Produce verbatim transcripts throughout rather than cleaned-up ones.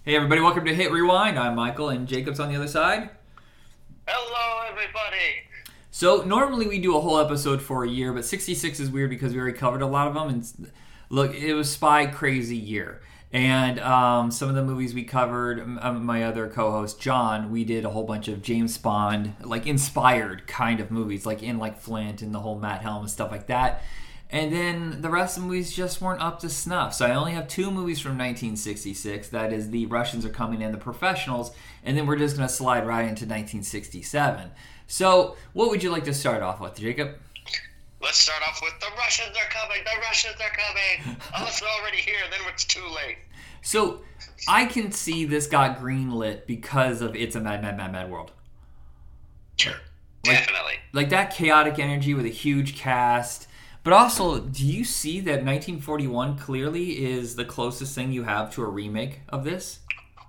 Hey everybody, welcome to Hit Rewind. I'm Michael and Jacob's on the other side. Hello everybody! So normally we do a whole episode for a year, but sixty-six is weird because we already covered a lot of them. And look, it was Spy Crazy year. And um, some of the movies we covered, um, my other co-host John, we did a whole bunch of James Bond, like inspired kind of movies, like in like Flint and the whole Matt Helm and stuff like that. And then the rest of the movies just weren't up to snuff. So I only have two movies from nineteen sixty-six. That is The Russians Are Coming and The Professionals. And then we're just going to slide right into nineteen sixty-seven. So what would you like to start off with, Jacob? Let's start off with The Russians Are Coming, The Russians Are Coming. Oh, it's already here, then it's too late. So I can see this got greenlit because of It's a Mad, Mad, Mad, Mad World. Sure, like, definitely. Like that chaotic energy with a huge cast. But also, do you see that nineteen forty-one clearly is the closest thing you have to a remake of this?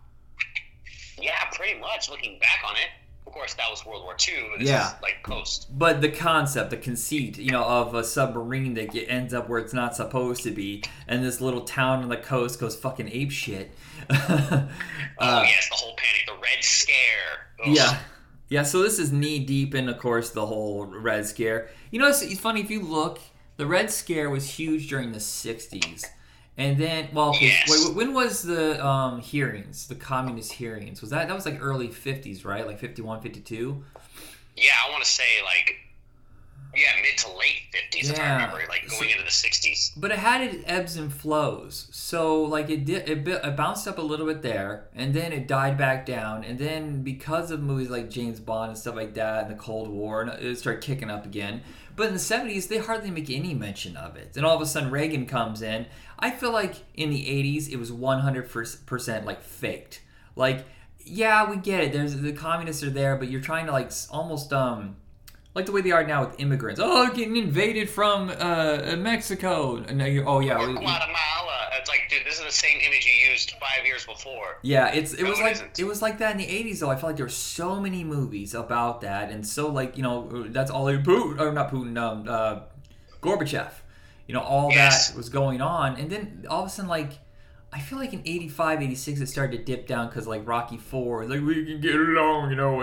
Yeah, pretty much, looking back on it. Of course, that was World War Two. This Yeah. is, like, post. But the concept, the conceit, you know, of a submarine that get, ends up where it's not supposed to be, and this little town on the coast goes fucking ape shit. uh, oh, yes, the whole panic, the Red Scare. Ugh. Yeah. Yeah, so this is knee deep in, of course, the whole Red Scare. You know, it's, it's funny, if you look, the Red Scare was huge during the sixties. And then, well, okay, Yes. wait, when was the um, hearings, the communist hearings? Was that, that was like early fifties, right? Like fifty-one, fifty-two? Yeah, I want to say, like, yeah, mid to late fifties, if I Yeah. remember, like, going So- into the sixties. But it had its ebbs and flows. So, like, it did, it, bi- it bounced up a little bit there, and then it died back down. And then, because of movies like James Bond and stuff like that, and the Cold War, and it started kicking up again. But in the seventies, they hardly make any mention of it. And all of a sudden, Reagan comes in. I feel like in the eighties, it was one hundred percent like faked. Like, yeah, we get it. There's the communists are there, but you're trying to like almost um. Like the way they are now with immigrants. Oh, getting invaded from uh, Mexico. And you're, oh, yeah. Or we- Guatemala. It's like, dude, this is the same image you used five years before. Yeah, it's it No, was it like isn't. it was like that in the eighties though. I felt like there were so many movies about that, and so like you know that's all they Putin or not Putin, um, uh, Gorbachev. You know all Yes. that was going on, and then all of a sudden like I feel like in eighty-five, eighty-six it started to dip down because like Rocky Four, like we can get along, you know.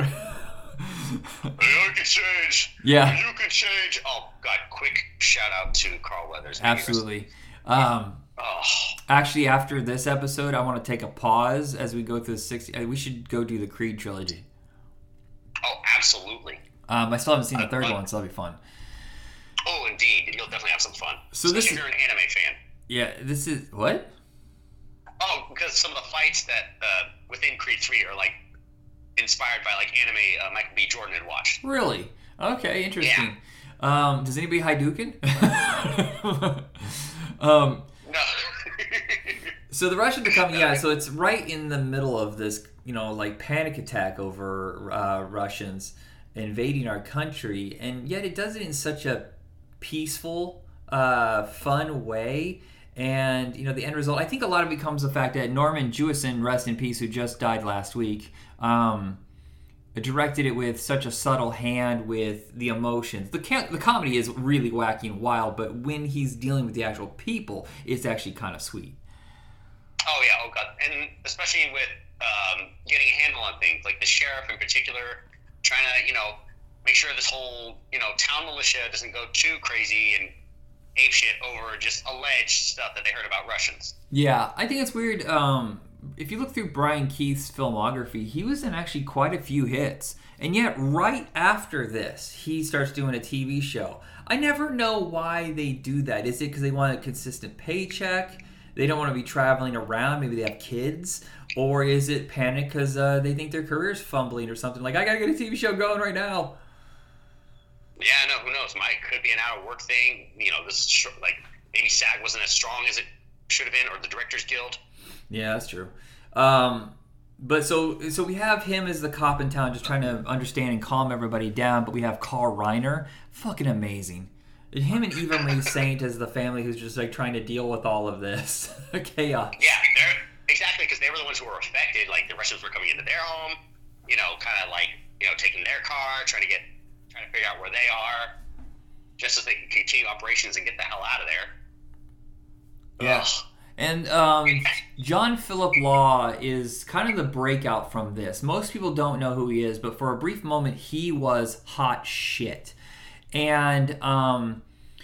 I can change. Yeah. You can change. Oh, God, quick shout out to Carl Weathers. Absolutely. Um, Oh, actually, after this episode, I want to take a pause as we go through the sixty. We should go do the Creed trilogy. oh, absolutely. Um, I still haven't seen the third Uh, one, so that'll be fun. Oh, indeed. You'll definitely have some fun. So this Especially if you're an anime fan. Yeah, this is what? Oh, because some of the fights that uh, within Creed three are like inspired by like anime uh, Michael B. Jordan had watched. Really? Okay, interesting. Um, does anybody Hadouken? um, No. so the Russians are coming. Yeah, so it's right in the middle of this, you know, like panic attack over uh, Russians invading our country, and yet it does it in such a peaceful, uh, fun way. And you know, the end result, I think a lot of it comes the fact that Norman Jewison, rest in peace, who just died last week, um, directed it with such a subtle hand with the emotions. The ca- the comedy is really wacky and wild, but when he's dealing with the actual people, it's actually kind of sweet. Oh yeah, oh god, and especially with um, getting a handle on things, like the sheriff in particular, trying to you know make sure this whole you know town militia doesn't go too crazy and ape shit over just alleged stuff that they heard about Russians. Yeah, I think it's weird. Um, if you look through Brian Keith's filmography, he was in actually quite a few hits. And yet, right after this, he starts doing a T V show. I never know why they do that. Is it because they want a consistent paycheck? They don't want to be traveling around? Maybe they have kids? Or is it panic because uh, they think their career's fumbling or something? Like, I gotta get a T V show going right now. Yeah, no, who knows? Might could be an out of work thing. You know, this is sh- like maybe SAG wasn't as strong as it should have been, or the Directors Guild. Yeah, that's true. Um, but so so we have him as the cop in town, just trying to understand and calm everybody down. But we have Carl Reiner, fucking amazing. Him and Eva Marie Saint as the family who's just like trying to deal with all of this chaos. Yeah, they're exactly because they were the ones who were affected. Like the Russians were coming into their home, you know, kind of like you know taking their car, trying to get, trying to figure out where they are, just so they can continue operations and get the hell out of there. Yeah. Ugh. And um, John Philip Law is kind of the breakout from this. Most people don't know who he is, but for a brief moment, he was hot shit. And um,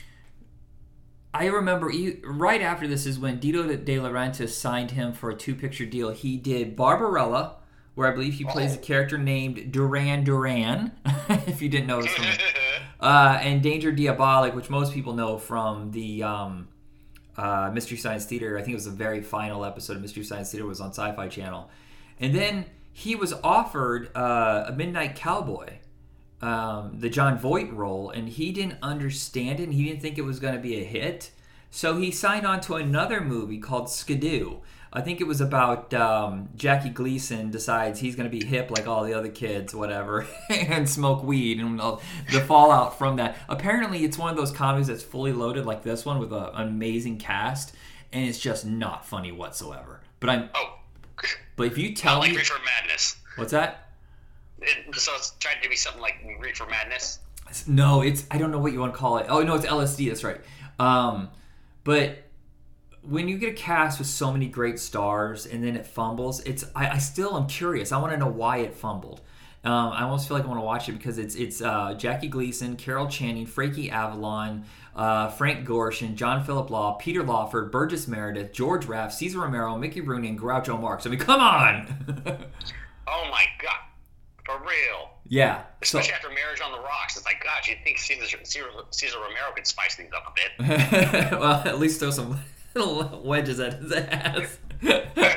I remember he, right after this is when Dito De Laurentiis signed him for a two-picture deal. He did Barbarella, where I believe he plays a character named Duran Duran, if you didn't know this from me. Uh, and Danger Diabolic, which most people know from the um, uh, Mystery Science Theater. I think it was the very final episode of Mystery Science Theater was on Sci-Fi Channel. And then he was offered uh, a Midnight Cowboy, um, the John Voight role, and he didn't understand it, and he didn't think it was going to be a hit. So he signed on to another movie called Skidoo. I think it was about um, Jackie Gleason decides he's going to be hip like all the other kids, whatever, and smoke weed, and the fallout from that. Apparently, it's one of those comedies that's fully loaded like this one with a, an amazing cast, and it's just not funny whatsoever. But I'm. Oh. But if you tell not like me, Reefer Madness. What's that? It, so it's trying to be something like Reefer Madness. No, it's I don't know what you want to call it. Oh no, it's L S D. That's right. Um, but. When you get a cast with so many great stars and then it fumbles, it's I, I still am curious. I want to know why it fumbled. Um, I almost feel like I want to watch it because it's it's uh, Jackie Gleason, Carol Channing, Frankie Avalon, uh, Frank Gorshin, John Philip Law, Peter Lawford, Burgess Meredith, George Raft, Cesar Romero, Mickey Rooney, and Groucho Marx. I mean, come on! Oh my god, for real. Yeah. Especially so, after Marriage on the Rocks. It's like, God, you'd think Cesar, Cesar, Cesar Romero could spice things up a bit. Well, at least throw some little wedges at his ass. I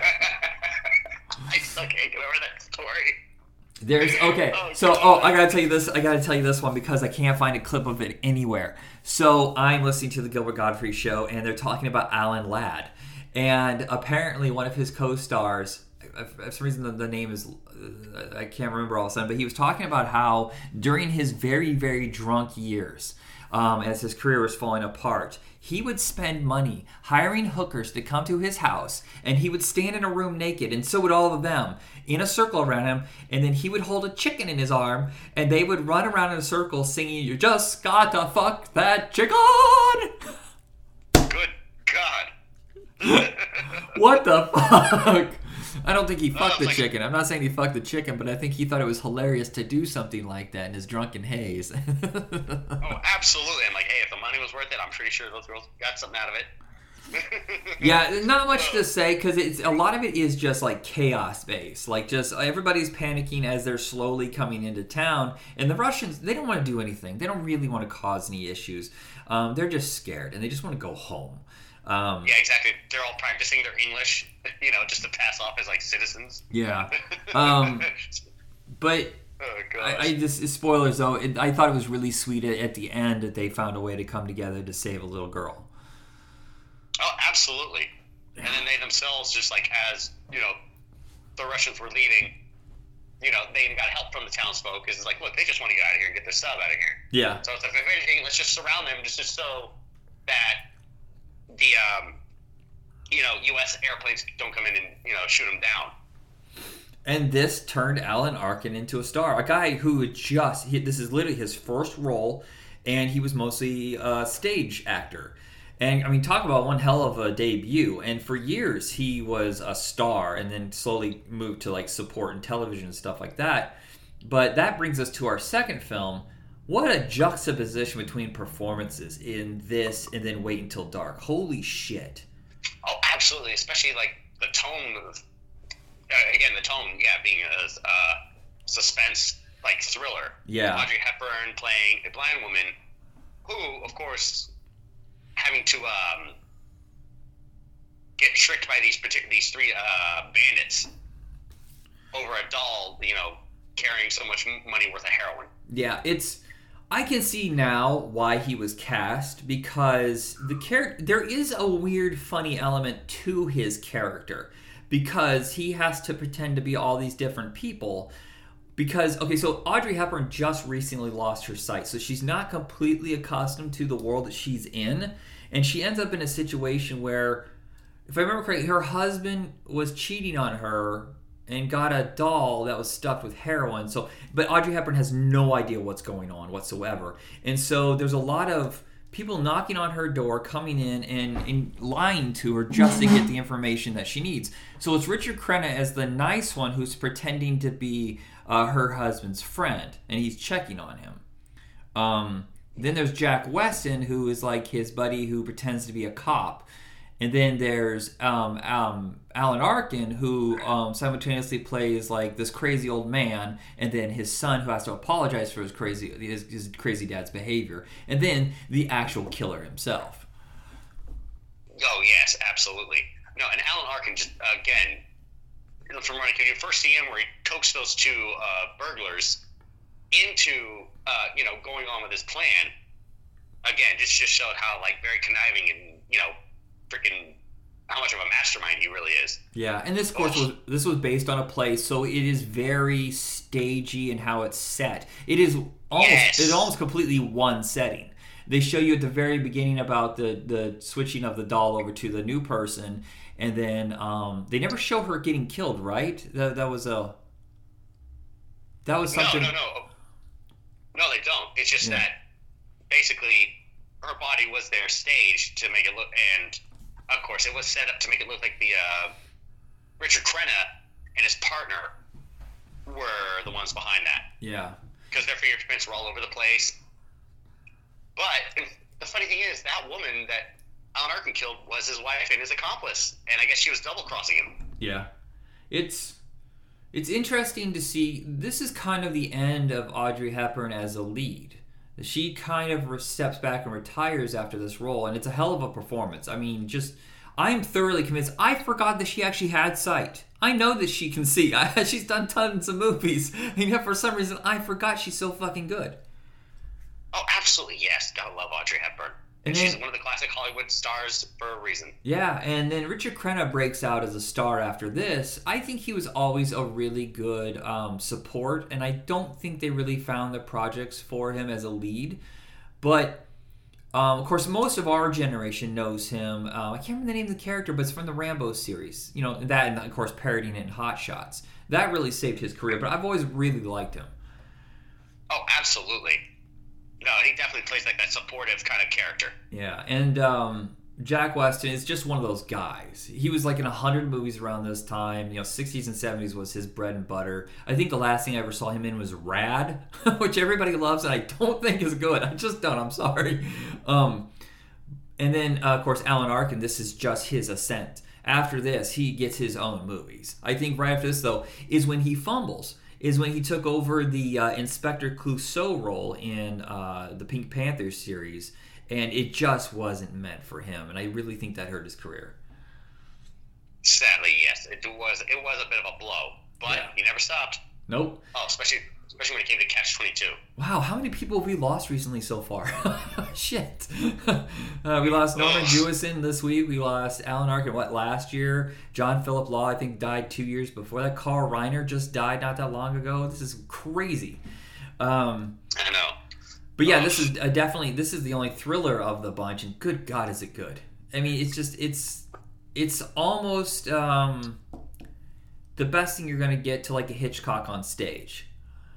still can't get over that story. There's okay. Oh, so oh, I gotta tell you this. I gotta tell you this one because I can't find a clip of it anywhere. So I'm listening to the Gilbert Godfrey show, and they're talking about Alan Ladd, and apparently one of his co-stars. For some reason, the, the name is uh, I can't remember all of a sudden, but he was talking about how during his very very drunk years, um, as his career was falling apart, he would spend money hiring hookers to come to his house, and he would stand in a room naked, and so would all of them, in a circle around him, and then he would hold a chicken in his arm, and they would run around in a circle singing, "You just gotta fuck that chicken!" Good God. What the fuck? I don't think he fucked Oh, the like- chicken. I'm not saying he fucked the chicken, but I think he thought it was hilarious to do something like that in his drunken haze. Oh, absolutely. I'm like, hey, if the money was worth it, I'm pretty sure those girls got something out of it. Yeah, not much to say because it's a lot of it is just like chaos based. Like just everybody's panicking as they're slowly coming into town, and the Russians, they don't want to do anything. They don't really want to cause any issues. Um, they're just scared and they just want to go home. Um, Yeah, exactly. They're all practicing their English, you know, just to pass off as like citizens. yeah, um, but Oh gosh. I, I just spoilers though. It, I thought it was really sweet at, at the end that they found a way to come together to save a little girl. Oh, absolutely. And then they themselves, just like as you know, the Russians were leaving, you know, they even got help from the townsfolk because it's like, look, they just want to get out of here and get their stuff out of here. Yeah, So it's like, if anything, let's just surround them just, just so that the um, you know, U S airplanes don't come in and you know shoot them down. and this turned Alan Arkin into a star, a guy who had just he, this is literally his first role, and he was mostly a stage actor. And I mean, talk about one hell of a debut. And for years, he was a star, and then slowly moved to like support in television and stuff like that. But that brings us to our second film. What a juxtaposition between performances in this and then Wait Until Dark. Holy shit. Oh, absolutely. Especially like the tone of, uh, again, the tone, yeah, being a uh, suspense like thriller. Yeah. Audrey Hepburn playing a blind woman, who, of course, having to um, get tricked by these particular these three uh, bandits over a doll, you know, carrying so much money worth of heroin. Yeah, it's. I can see now why he was cast because the char- there is a weird, funny element to his character because he has to pretend to be all these different people. Because okay, so Audrey Hepburn just recently lost her sight, so she's not completely accustomed to the world that she's in, and she ends up in a situation where, if I remember correctly, her husband was cheating on her and got a doll that was stuffed with heroin. So, but Audrey Hepburn has no idea what's going on whatsoever. And so there's a lot of people knocking on her door, coming in and, and lying to her just to get the information that she needs. So it's Richard Crenna as the nice one who's pretending to be uh, her husband's friend, and he's checking on him. Um, then there's Jack Weston, who is like his buddy who pretends to be a cop. And then there's um, um, Alan Arkin, who um, simultaneously plays like this crazy old man, and then his son, who has to apologize for his crazy his, his crazy dad's behavior, and then the actual killer himself. Oh yes, absolutely. No, and Alan Arkin just again, from when you first see him, where he coaxed those two uh, burglars into uh, you know going on with his plan. Again, just just showed how like very conniving and you know. Freaking how much of a mastermind he really is. Yeah, and this of course was this was based on a play, so it is very stagey in how it's set. It is almost yes. it's almost completely one setting. They show you at the very beginning about the the switching of the doll over to the new person, and then um, they never show her getting killed, right? That that was a that was something. No, no, no, no. They don't. It's just yeah. that basically her body was there staged to make it look and. Of course, it was set up to make it look like the uh, Richard Crenna and his partner were the ones behind that. Yeah. Because their fingerprints were all over the place. But the funny thing is, that woman that Alan Arkin killed was his wife and his accomplice. And I guess she was double-crossing him. Yeah. It's it's interesting to see. This is kind of the end of Audrey Hepburn as a lead. She kind of steps back and retires after this role, and it's a hell of a performance. I mean, just, I'm thoroughly convinced. I forgot that she actually had sight. I know that she can see. I, she's done tons of movies, and yet for some reason, I forgot she's so fucking good. Oh, absolutely, yes. Gotta love Audrey Hepburn. And, and then, she's one of the classic Hollywood stars for a reason. Yeah, and then Richard Crenna breaks out as a star after this. I think he was always a really good um, support, and I don't think they really found the projects for him as a lead. But, um, of course, most of our generation knows him. Uh, I can't remember the name of the character, but it's from the Rambo series. You know, that and, of course, parodying it in Hot Shots. That really saved his career, but I've always really liked him. Oh, absolutely. No, he definitely plays like that supportive kind of character. Yeah, and um, Jack Weston is just one of those guys. He was like in a hundred movies around this time. You know, sixties and seventies was his bread and butter. I think the last thing I ever saw him in was Rad, which everybody loves, and I don't think is good. I just don't. I'm sorry. Um, and then, uh, of course, Alan Arkin. This is just his ascent. After this, he gets his own movies. I think right after this, though, is when he fumbles. Is when he took over the uh, Inspector Clouseau role in uh, the Pink Panther series, and it just wasn't meant for him, and I really think that hurt his career. Sadly, yes, it was. It was a bit of a blow, but yeah. He never stopped. Nope. Oh, especially especially when it came to Catch twenty-two. Wow, how many people have we lost recently so far? Shit. uh, we lost Norman Jewison this week. We lost Alan Arkin, what, last year? John Philip Law, I think, died two years before that. Carl Reiner just died not that long ago. This is crazy. Um, I know. But yeah, this is uh, definitely, this is the only thriller of the bunch, and good God, is it good. I mean, it's just, it's, it's almost um, the best thing you're going to get to like a Hitchcock on stage.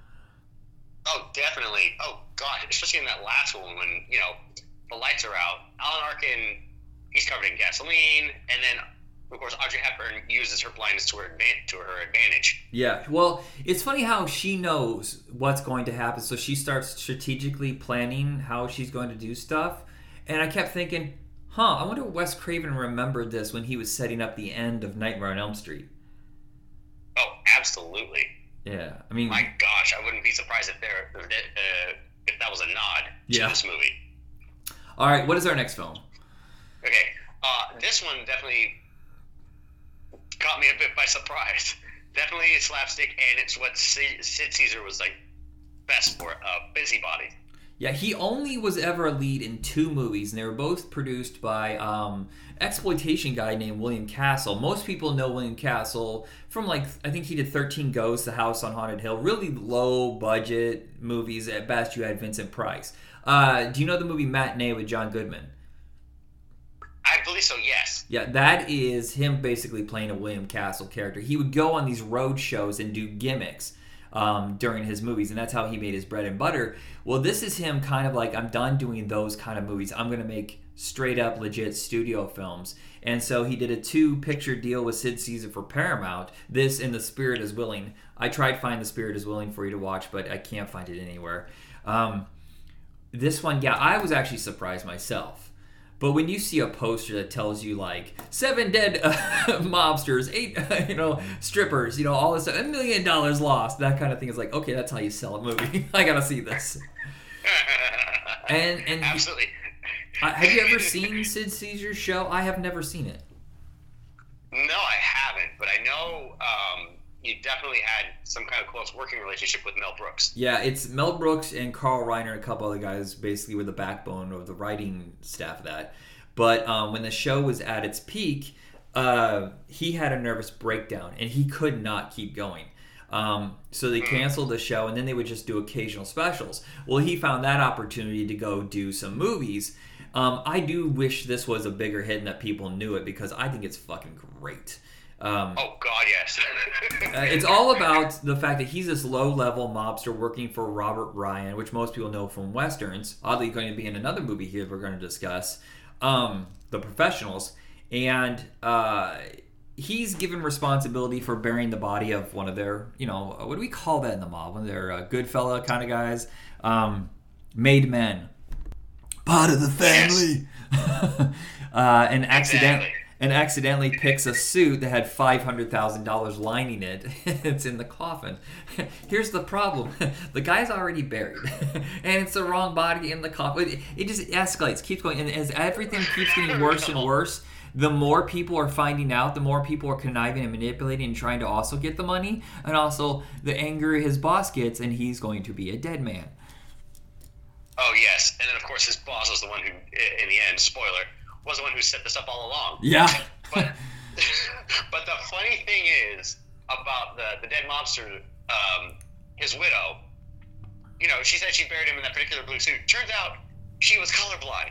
Oh, definitely. Oh, God. Especially in that last one when, you know, the lights are out. Alan Arkin, he's covered in gasoline. And then, of course, Audrey Hepburn uses her blindness to her, to her advantage. Yeah. Well, it's funny how she knows what's going to happen. So she starts strategically planning how she's going to do stuff. And I kept thinking, huh, I wonder if Wes Craven remembered this when he was setting up the end of Nightmare on Elm Street. Oh, absolutely. Yeah, I mean, my gosh, I wouldn't be surprised if there uh, if that was a nod to yeah. this movie. All right, what is our next film? Okay, uh, this one definitely caught me a bit by surprise. Definitely a slapstick, and it's what Sid Caesar was like best for, uh, Busybody. Yeah, he only was ever a lead in two movies, and they were both produced by um, exploitation guy named William Castle. Most people know William Castle from, like, I think he did thirteen Ghosts, The House on Haunted Hill. Really low-budget movies. At best, you had Vincent Price. Uh, do you know the movie Matinee with John Goodman? I believe so, yes. Yeah, that is him basically playing a William Castle character. He would go on these road shows and do gimmicks. um, during his movies, and that's how he made his bread and butter. Well, this is him kind of like, I'm done doing those kind of movies. I'm going to make straight up legit studio films. And so he did a two-picture deal with Sid Caesar for Paramount. This and The Spirit is Willing. I tried to find The Spirit is Willing for you to watch, but I can't find it anywhere. Um, this one, yeah, I was actually surprised myself. But when you see a poster that tells you like seven dead uh, mobsters, eight uh, you know strippers, you know all this stuff, a million dollars lost, that kind of thing is like, okay, that's how you sell a movie. I gotta see this. And and absolutely. Uh, have you ever seen Sid Caesar's show? I have never seen it. No, I haven't, but I know um, you definitely had some kind of close working relationship with Mel Brooks. Yeah, it's Mel Brooks and Carl Reiner and a couple other guys basically were the backbone of the writing staff of that. But um, when the show was at its peak, uh, he had a nervous breakdown and he could not keep going. Um, so they canceled the show and then they would just do occasional specials. Well, he found that opportunity to go do some movies. Um, I do wish this was a bigger hit and that people knew it because I think it's fucking great. Um, oh, God, yes. uh, it's all about the fact that he's this low-level mobster working for Robert Ryan, which most people know from Westerns. Oddly, going to be in another movie here we're going to discuss, um, The Professionals. And uh, he's given responsibility for burying the body of one of their, you know, what do we call that in the mob? One of their uh, good fella kind of guys. Um, made men. Part of the family. Yes. uh, and accidentally... Exactly. And accidentally picks a suit that had five hundred thousand dollars lining it. It's in the coffin. Here's the problem. The guy's already buried. And it's the wrong body in the coffin. It, it just escalates, keeps going. And as everything keeps getting worse and worse, the more people are finding out, the more people are conniving and manipulating and trying to also get the money. And also, the angrier his boss gets, and he's going to be a dead man. Oh, yes. And then, of course, his boss was the one who, in the end, spoiler, was the one who set this up all along. Yeah. But but the funny thing is about the, the dead mobster, um, his widow, you know, she said she buried him in that particular blue suit. Turns out she was colorblind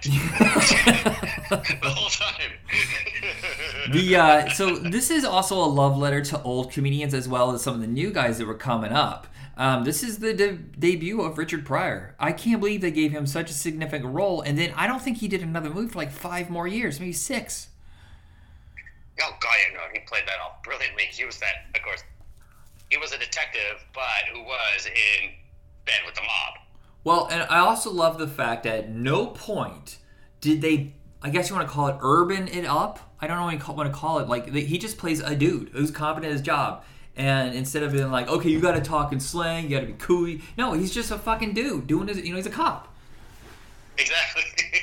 the whole time. the uh, So this is also a love letter to old comedians as well as some of the new guys that were coming up. Um, this is the de- debut of Richard Pryor. I can't believe they gave him such a significant role, and then I don't think he did another movie for like five more years, maybe six. Oh, God, yeah, no, he played that off brilliantly. He was that, of course, he was a detective, but who was in bed with the mob. Well, and I also love the fact that at no point did they, I guess you want to call it urban it up? I don't know what you want to call it. Like, he just plays a dude who's competent at his job. And instead of being like, okay, you got to talk in slang, you got to be cooey. No, he's just a fucking dude doing his, you know, he's a cop. Exactly.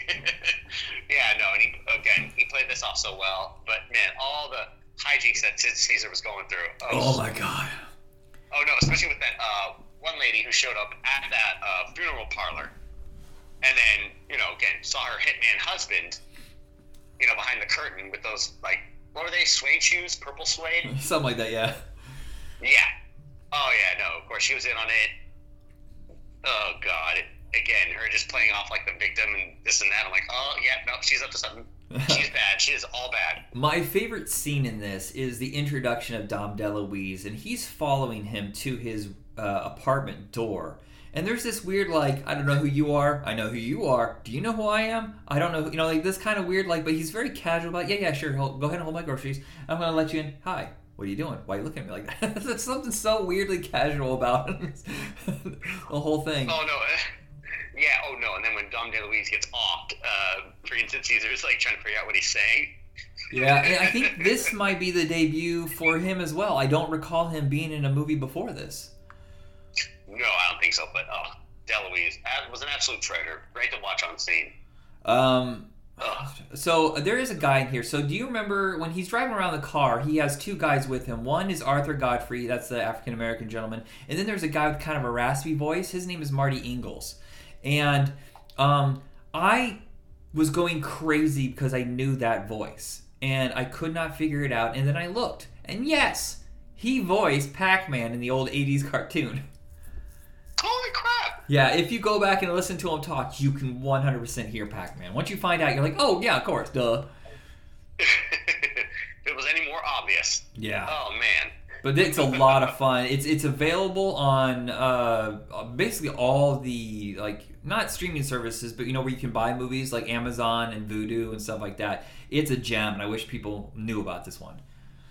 Yeah, no, and he, again, he played this off so well. But, man, all the hijinks that Sid Caesar was going through. Oh, oh my God. Oh, no, especially with that uh, one lady who showed up at that uh, funeral parlor. And then, you know, again, saw her hitman husband, you know, behind the curtain with those, like, what were they, suede shoes? Purple suede? Something like that, yeah. Yeah. Oh, yeah, no, of course, she was in on it. Oh, God. Again, her just playing off like the victim and this and that. I'm like, oh, yeah, no, she's up to something. She's bad. She is all bad. My favorite scene in this is the introduction of Dom DeLuise, and he's following him to his uh, apartment door. And there's this weird, like, I don't know who you are. I know who you are. Do you know who I am? I don't know. You know, like this kind of weird, like, but he's very casual about, yeah, yeah, sure. Hold, go ahead and hold my groceries. I'm going to let you in. Hi. What are you doing? Why are you looking at me like that? There's something so weirdly casual about the whole thing. Oh, no. Yeah, oh, no. And then when Dom DeLuise gets offed, uh, freaking Sid Caesar is, like, trying to figure out what he's saying. Yeah, and I think this might be the debut for him as well. I don't recall him being in a movie before this. No, I don't think so, but, oh, DeLuise was an absolute treasure. Great to watch on scene. Um... So there is a guy in here. So do you remember when he's driving around the car, he has two guys with him. One is Arthur Godfrey, that's the African-American gentleman. And then there's a guy with kind of a raspy voice. His name is Marty Ingalls. And um, I was going crazy because I knew that voice. And I could not figure it out. And then I looked. And yes, he voiced Pac-Man in the old eighties cartoon. Holy crap! Yeah, if you go back and listen to him talk, you can one hundred percent hear Pac-Man. Once you find out, you're like, oh, yeah, of course, duh. If it was any more obvious. Yeah. Oh, man. But it's a lot of fun. It's it's available on uh, basically all the, like, not streaming services, but you know where you can buy movies like Amazon and Vudu and stuff like that. It's a gem, and I wish people knew about this one.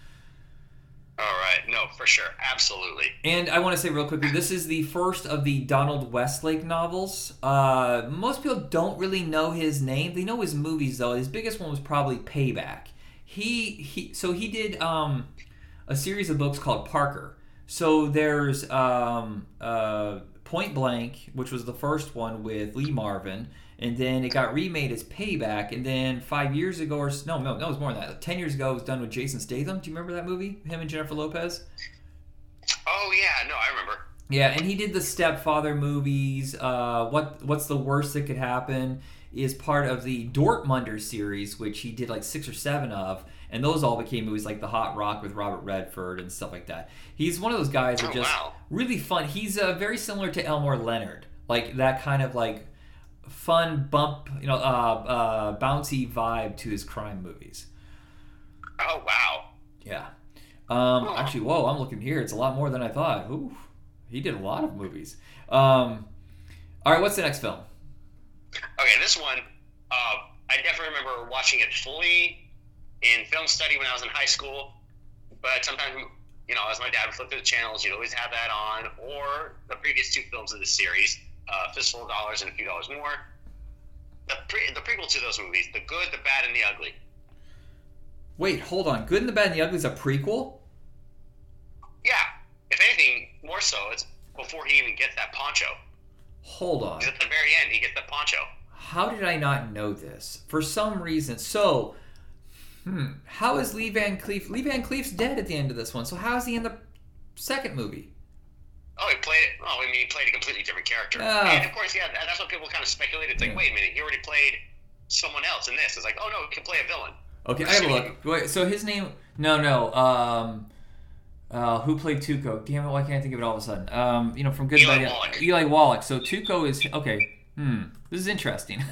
All right, no, for sure, absolutely. And I want to say real quickly, this is the first of the Donald Westlake novels. Uh, most people don't really know his name. They know his movies, though. His biggest one was probably Payback. He he. So he did um, a series of books called Parker. So there's um, uh, Point Blank, which was the first one with Lee Marvin. And then it got remade as Payback, and then five years ago, or no, no, no, it was more than that. Ten years ago, it was done with Jason Statham. Do you remember that movie? Him and Jennifer Lopez. Oh yeah, no, I remember. Yeah, and he did the Stepfather movies. Uh, what What's the Worst That Could Happen is part of the Dortmunder series, which he did like six or seven of, and those all became movies like The Hot Rock with Robert Redford and stuff like that. He's one of those guys that oh, just wow. really fun. He's uh, very similar to Elmore Leonard, like that kind of like fun bump, you know, uh, uh, bouncy vibe to his crime movies. Oh wow! Yeah. Um, oh. Actually, whoa! I'm looking here. It's a lot more than I thought. Ooh, he did a lot of movies. Um, all right, what's the next film? Okay, this one, uh, I definitely remember watching it fully in film study when I was in high school. But sometimes, you know, as my dad would flip through the channels, you'd always have that on, or the previous two films of the series. Uh, Fistful of Dollars and A Few Dollars More. The pre- the prequel to those movies, The Good, the Bad, and the Ugly. Wait, hold on. Good and the Bad and the Ugly is a prequel? Yeah. If anything, more so, it's before he even gets that poncho. Hold on. Because at the very end, he gets the poncho. How did I not know this? For some reason. So, hmm. How is Lee Van Cleef? Lee Van Cleef's dead at the end of this one, so how is he in the second movie? Oh, he played. Oh, I mean, he played a completely different character. Oh. And of course, yeah, that's what people kind of speculated. It's like, yeah. wait a minute, he already played someone else in this. It's like, oh no, he can play a villain. Okay, I have a look. Wait, so his name? No, no. Um, uh, who played Tuco? Damn it! Why can't I think of it all of a sudden? Um, you know, from Good Eli Bad. Wallach. Eli Wallach. So Tuco is okay. Hmm. This is interesting.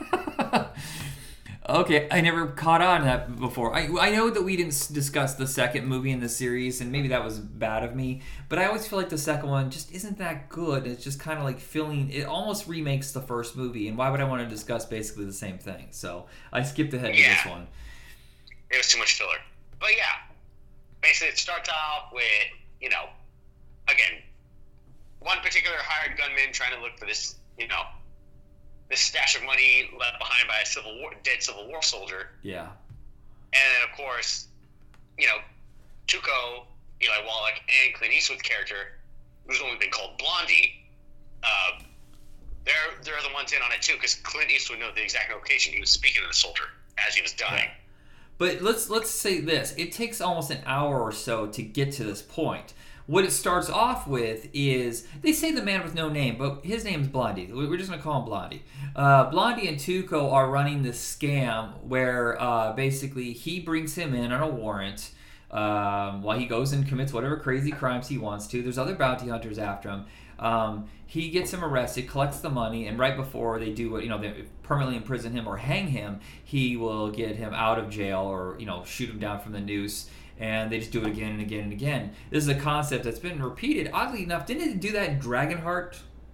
Okay, I never caught on to that before. I I know that we didn't discuss the second movie in the series, and maybe that was bad of me, but I always feel like the second one just isn't that good. It's just kind of like filling, it almost remakes the first movie, and why would I want to discuss basically the same thing? So I skipped ahead yeah. to this one. It was too much filler. But yeah, basically it starts off with, you know, again, one particular hired gunman trying to look for this, you know, this stash of money left behind by a Civil War, dead Civil War soldier. Yeah. And then, of course, you know, Tuco, Eli Wallach, and Clint Eastwood's character, who's only been called Blondie, uh, they're they're the ones in on it too, because Clint Eastwood knew the exact location. He was speaking to the soldier as he was dying. Yeah. But let's let's say this: it takes almost an hour or so to get to this point. What it starts off with is, they say the man with no name, but his name's Blondie. We're just going to call him Blondie. Uh, Blondie and Tuco are running this scam where uh, basically he brings him in on a warrant um, while he goes and commits whatever crazy crimes he wants to. There's other bounty hunters after him. Um, he gets him arrested, collects the money, and right before they do what, you know, they permanently imprison him or hang him, he will get him out of jail or, you know, shoot him down from the noose. And they just do it again and again and again. This is a concept that's been repeated. Oddly enough, didn't they do that in Dragonheart?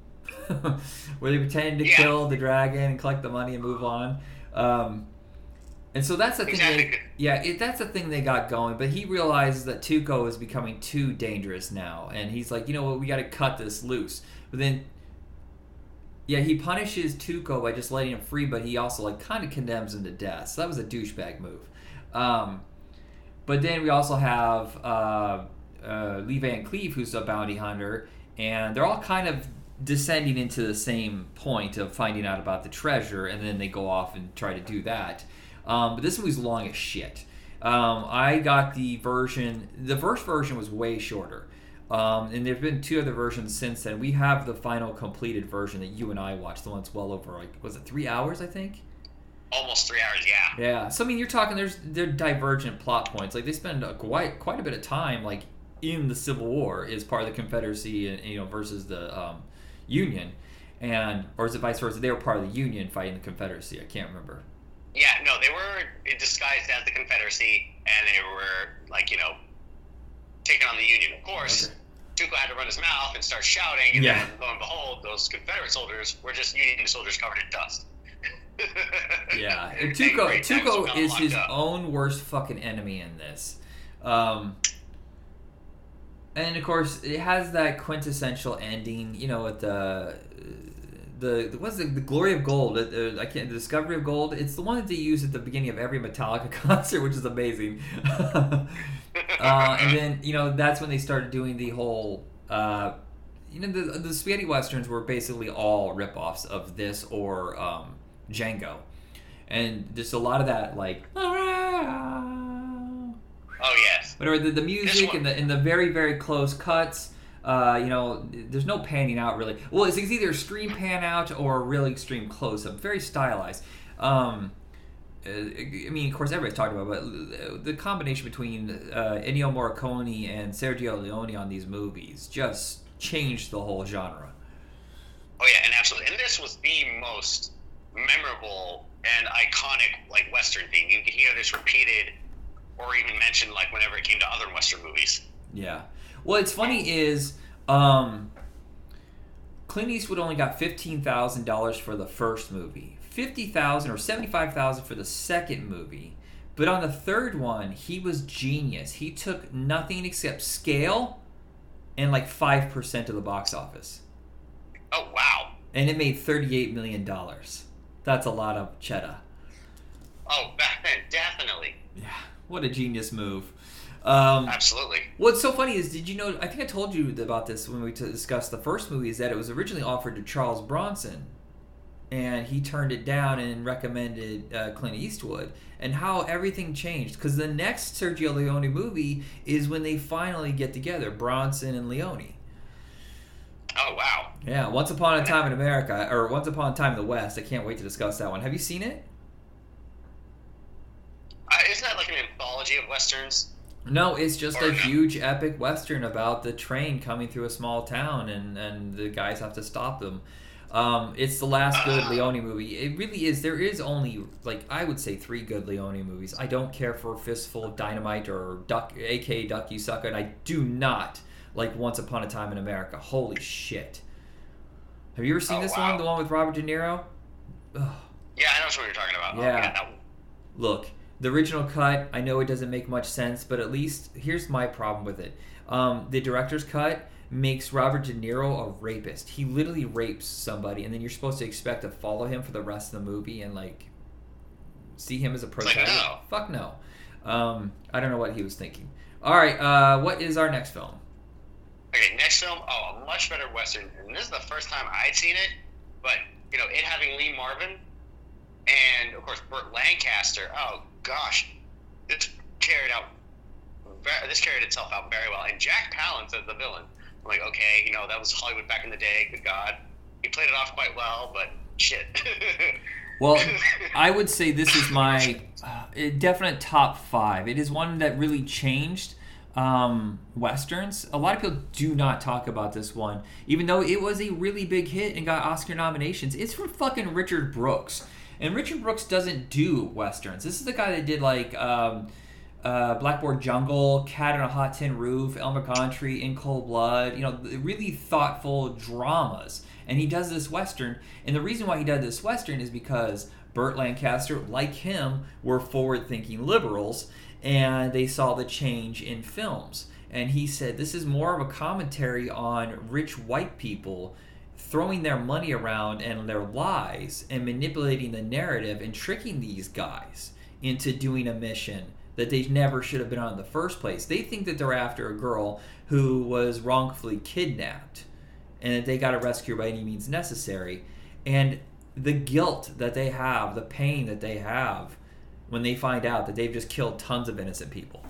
Where they pretended to yeah. kill the dragon and collect the money and move on. Um, and so that's the thing. Exactly. They, yeah, it, that's the thing they got going. But he realizes that Tuco is becoming too dangerous now. And he's like, you know what, we got to cut this loose. But then, yeah, he punishes Tuco by just letting him free, but he also like kind of condemns him to death. So that was a douchebag move. Um... But then we also have uh, uh, Lee Van Cleef, who's a bounty hunter, and they're all kind of descending into the same point of finding out about the treasure, and then they go off and try to do that. Um, but this movie's long as shit. Um, I got the version, the first version was way shorter. Um, and there have been two other versions since then. We have the final completed version that you and I watched, the one that's well over, like, was it three hours, I think? Almost three hours, yeah. Yeah, so I mean, you're talking. There's they're divergent plot points. Like they spend a, quite quite a bit of time, like in the Civil War, is part of the Confederacy, and you know versus the um, Union, and or is it vice versa? They were part of the Union fighting the Confederacy. I can't remember. Yeah, no, they were disguised as the Confederacy, and they were like you know taking on the Union. Of course, okay. Tuco had to run his mouth and start shouting, and yeah. then lo and behold, those Confederate soldiers were just Union soldiers covered in dust. Yeah, and Tuco, and Tuco is his up. own worst fucking enemy in this. Um, and of course, it has that quintessential ending, you know, with the the what's the, the Glory of Gold? Uh, I can't the Discovery of Gold. It's the one that they use at the beginning of every Metallica concert, which is amazing. uh, and then you know that's when they started doing the whole. Uh, you know, the the spaghetti westerns were basically all ripoffs of this or um, Django, and just a lot of that like. Oh yes. Whatever the, the music and the in the very very close cuts. Uh, you know, there's no panning out really. Well, it's either extreme pan out or really extreme close up. Very stylized. Um, I mean, of course, everybody's talking about, but the combination between uh, Ennio Morricone and Sergio Leone on these movies just changed the whole genre. Oh yeah, and absolutely. And this was the most memorable and iconic like Western theme. You could hear this repeated or even mentioned like whenever it came to other Western movies. Yeah. Well, it's funny is um, Clint Eastwood only got fifteen thousand dollars for the first movie, fifty thousand dollars or seventy-five thousand dollars for the second movie. But on the third one, he was genius. He took nothing except scale and like five percent of the box office. Oh, wow. And it made thirty-eight million dollars. That's a lot of cheddar. Oh, back then, definitely. Yeah, what a genius move. Um, Absolutely. What's so funny is, did you know, I think I told you about this when we discussed the first movie, is that it was originally offered to Charles Bronson, and he turned it down and recommended uh, Clint Eastwood, and how everything changed. Because the next Sergio Leone movie is when they finally get together, Bronson and Leone. Oh, wow. Yeah, Once Upon a Time in America, or Once Upon a Time in the West. I can't wait to discuss that one. Have you seen it? Uh, isn't that like an anthology of Westerns? No, it's just or a no. huge epic Western about the train coming through a small town, and, and the guys have to stop them. Um, it's the last good Leone movie. It really is. There is only, like, I would say three good Leone movies. I don't care for Fistful of Dynamite or Duck, A K A Duck You Sucker, and I do not like Once Upon a Time in America. Holy shit. Have you ever seen oh, this wow. one, the one with Robert De Niro? Ugh. Yeah, I know what you're talking about. Yeah. Oh, yeah that one. Look, the original cut, I know it doesn't make much sense, but at least, here's my problem with it. Um, the director's cut makes Robert De Niro a rapist. He literally rapes somebody, and then you're supposed to expect to follow him for the rest of the movie and, like, see him as a protagonist. Like, no. Fuck no. Um, I don't know what he was thinking. All right, uh, what is our next film? Okay, next film, oh, a much better Western. And this is the first time I'd seen it, but, you know, it having Lee Marvin and, of course, Burt Lancaster, oh, gosh, this carried out, this carried itself out very well. And Jack Palance as the villain. I'm like, okay, you know, that was Hollywood back in the day, good God. He played it off quite well, but shit. Well, I would say this is my uh, definite top five. It is one that really changed um, Westerns. A lot of people do not talk about this one, even though it was a really big hit and got Oscar nominations. It's from fucking Richard Brooks. And Richard Brooks doesn't do Westerns. This is the guy that did, like, um, uh, Blackboard Jungle, Cat on a Hot Tin Roof, Elmer Gantry, In Cold Blood, you know, really thoughtful dramas. And he does this Western. And the reason why he does this Western is because Burt Lancaster, like him, were forward-thinking liberals, and they saw the change in films. And he said, this is more of a commentary on rich white people throwing their money around and their lies and manipulating the narrative and tricking these guys into doing a mission that they never should have been on in the first place. They think that they're after a girl who was wrongfully kidnapped and that they got to rescue her by any means necessary. And the guilt that they have, the pain that they have when they find out that they've just killed tons of innocent people.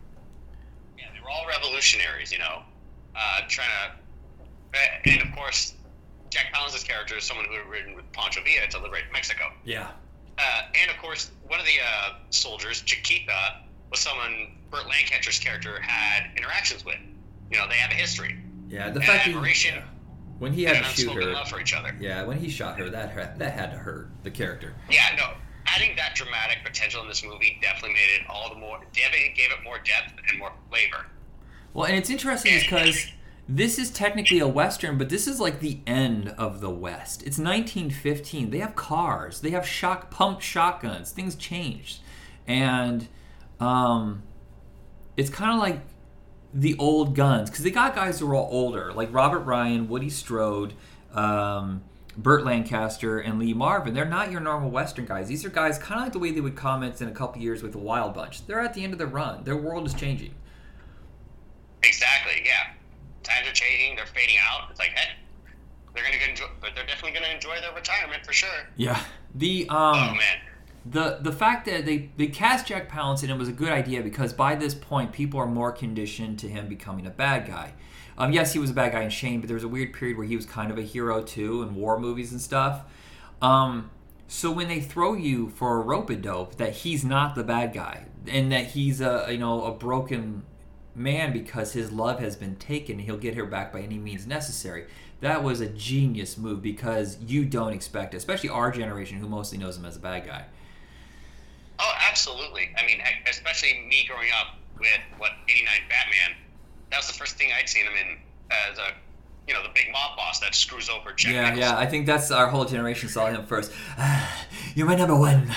Yeah, they were all revolutionaries, you know, uh, trying to... And, of course, Jack Palance's character is someone who had ridden with Pancho Villa to liberate Mexico. Yeah. Uh, and, of course, one of the uh, soldiers, Chiquita, was someone Burt Lancaster's character had interactions with. You know, they have a history. Yeah, the and fact admiration. that he, yeah. When he had and to shoot her, love for each other. Yeah, when he shot her, that hurt, that had to hurt the character. Yeah, no, adding that dramatic potential in this movie definitely made it all the more. Definitely gave it more depth and more flavor. Well, and it's interesting because this is technically a Western, but this is like the end of the West. It's nineteen fifteen. They have cars. They have shock pumped shotguns. Things changed. And um, it's kind of like the old guns. Because they got guys who are all older. Like Robert Ryan, Woody Strode, um, Burt Lancaster, and Lee Marvin. They're not your normal Western guys. These are guys kind of like the way they would comment in a couple years with the Wild Bunch. They're at the end of their run. Their world is changing. Exactly, yeah. Times are changing. They're fading out. It's like, hey, they're gonna get enjoy, but they're definitely gonna enjoy their retirement for sure. Yeah. The um. Oh man. The the fact that they, they cast Jack Palance in it was a good idea because by this point people are more conditioned to him becoming a bad guy. Um, yes, he was a bad guy in Shane, but there was a weird period where he was kind of a hero too in war movies and stuff. Um, so when they throw you for a rope-a-dope that he's not the bad guy and that he's a you know a broken man because his love has been taken and he'll get her back by any means necessary. That was a genius move because you don't expect it, especially our generation who mostly knows him as a bad guy. Oh, absolutely. I mean, especially me growing up with, what, eighty-nine Batman, that was the first thing I'd seen him in as a, you know, the big mob boss that screws over Jack Yeah, Nicholson. yeah, I think that's our whole generation saw him first. Uh, you're my number one.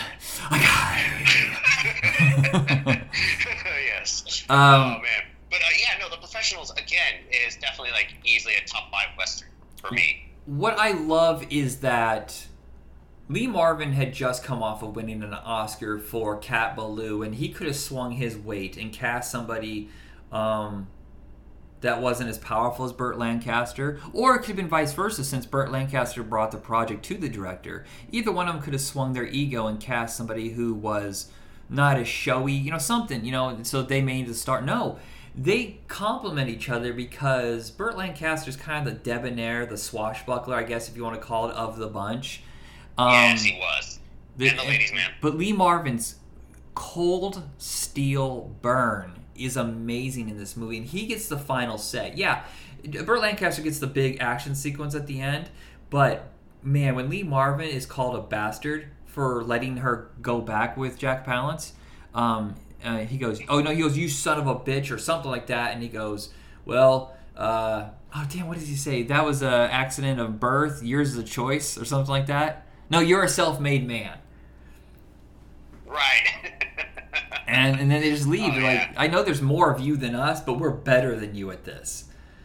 I Yes. Um, oh, man. But, uh, yeah, no, The Professionals, again, is definitely, like, easily a top five Western for me. What I love is that Lee Marvin had just come off of winning an Oscar for Cat Ballou, and he could have swung his weight and cast somebody um, that wasn't as powerful as Burt Lancaster, or it could have been vice versa since Burt Lancaster brought the project to the director. Either one of them could have swung their ego and cast somebody who was not as showy, you know, something, you know, so they made the start. No, they complement each other because Burt Lancaster's kind of the debonair, the swashbuckler, I guess if you want to call it, of the bunch. Um, yes, he was. The, and the ladies' man. But Lee Marvin's cold steel burn is amazing in this movie, and he gets the final say. Yeah, Burt Lancaster gets the big action sequence at the end, but man, when Lee Marvin is called a bastard for letting her go back with Jack Palance, um, uh, he goes, oh no, he goes, you son of a bitch, or something like that, and he goes, well, uh, oh damn, what does he say? That was an accident of birth, yours is a choice, or something like that. No, you're a self-made man. Right. and and then they just leave. Oh, They're yeah. like, I know there's more of you than us, but we're better than you at this.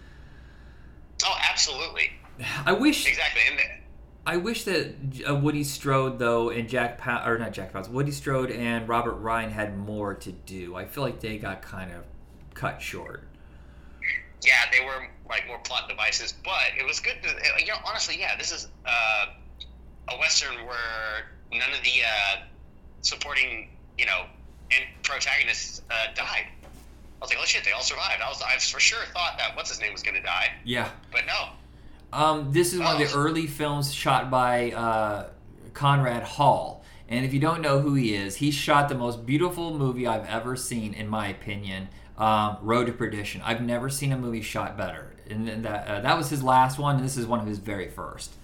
Oh, absolutely. I wish. Exactly. And the, I wish that uh, Woody Strode though and Jack pa- or not Jack Palance, Woody Strode and Robert Ryan had more to do. I feel like they got kind of cut short. yeah, they were like more plot devices, but it was good. To, you know, honestly, yeah, this is uh, a Western where none of the uh, supporting, you know, and protagonists uh, died. I was like, oh shit, they all survived. I was, I for sure thought that what's his name was going to die. Yeah. But no. Um, this is one of the Oh. early films shot by uh, Conrad Hall. And if you don't know who he is, he shot the most beautiful movie I've ever seen, in my opinion, um, Road to Perdition. I've never seen a movie shot better. And, and that uh, that was his last one, and this is one of his very first.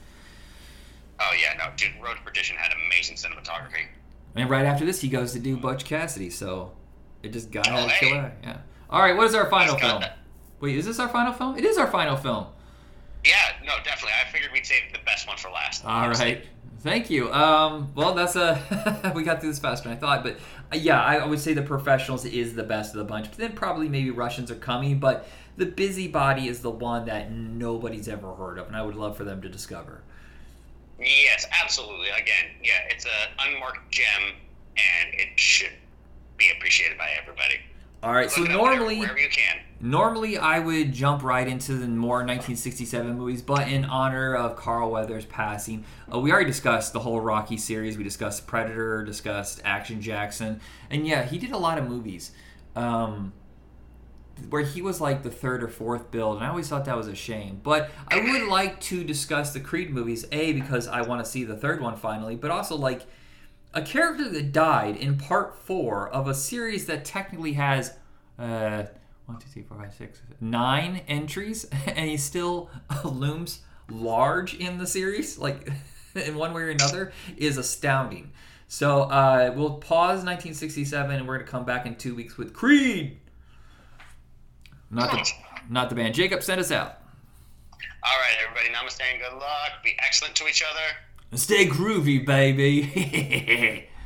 Oh yeah, no, dude, Road to Perdition had amazing cinematography. And right after this, he goes to do Butch Cassidy, so it just got Oh, out of hey. killer. Yeah. All right, what is our final He's got film? that. Wait, is this our final film? It is our final film. Yeah, no, definitely. I figured we'd save the best one for last. All honestly. right. Thank you. Um, well, that's a we got through this faster than I thought, but uh, yeah, I would say The Professionals is the best of the bunch. But then probably maybe Russians Are Coming, but The Busybody is the one that nobody's ever heard of, and I would love for them to discover. Yes, absolutely. Again, yeah, it's an unmarked gem, and it should be appreciated by everybody. All right. So Look it up wherever- normally, wherever you can. normally I would jump right into the more nineteen sixty-seven movies, but in honor of Carl Weathers' passing, uh, we already discussed the whole Rocky series. We discussed Predator, discussed Action Jackson, and yeah, he did a lot of movies um, where he was like the third or fourth build, and I always thought that was a shame. But I would like to discuss the Creed movies, A, because I want to see the third one finally, but also like a character that died in part four of a series that technically has uh, one, two, three, four, five, six, nine entries, and he still looms large in the series, like in one way or another, is astounding. So uh, we'll pause nineteen sixty-seven, and we're going to come back in two weeks with Creed. Not the not the band. Jacob, send us out. All right, everybody. Namaste and good luck. Be excellent to each other. Stay groovy, baby.